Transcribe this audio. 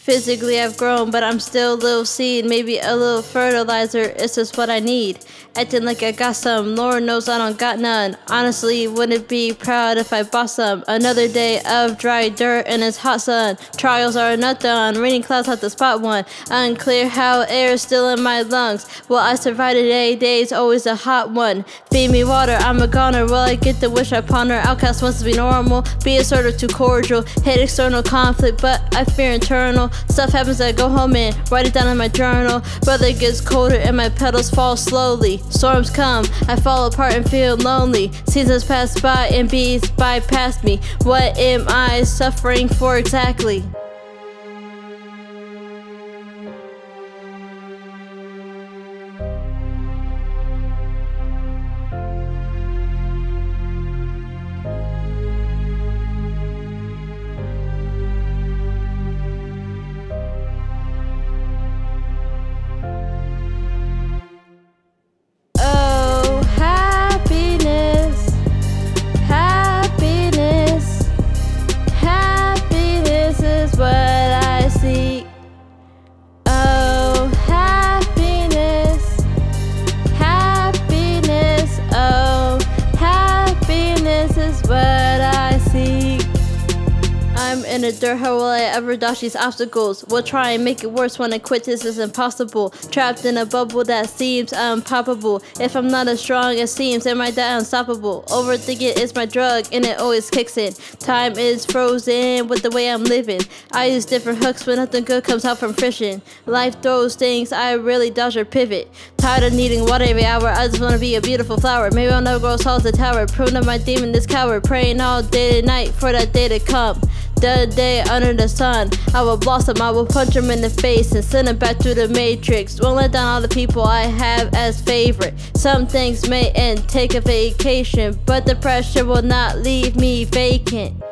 Physically I've grown, but I'm still a little seed. Maybe a little fertilizer is just what I need. Acting like I got some, Lord knows I don't got none. Honestly, wouldn't be proud if I bought some. Another day of dry dirt in this hot sun. Trials are not done, raining clouds have to spot one. Unclear how air is still in my lungs. Will I survive today? Day's always a hot one. Feed me water, I'm a goner. Will I get the wish I ponder? Outcast wants to be normal, be assertive too cordial. Hate external conflict, but I fear internal. Stuff happens, I go home and write it down in my journal. Weather gets colder and my petals fall slowly. Storms come, I fall apart and feel lonely. Seasons pass by and bees bypass me. What am I suffering for exactly? In the dirt, how will I ever dodge these obstacles? We'll try and make it worse when I quit, this is impossible. Trapped in a bubble that seems unpoppable. If I'm not as strong as seems, am I that unstoppable? Overthinking is my drug and it always kicks in. Time is frozen with the way I'm living. I use different hooks when nothing good comes out from fishing. Life throws things, I really dodge or pivot. Tired of needing water every hour, I just wanna be a beautiful flower. Maybe I'll never grow as tall as a tower. Prune that my demon is coward. Praying all day and night for that day to come. The day under the sun, I will blossom, I will punch him in the face and send him back to the matrix. Won't let down all the people I have as favorite. Some things may end, take a vacation, but the pressure will not leave me vacant.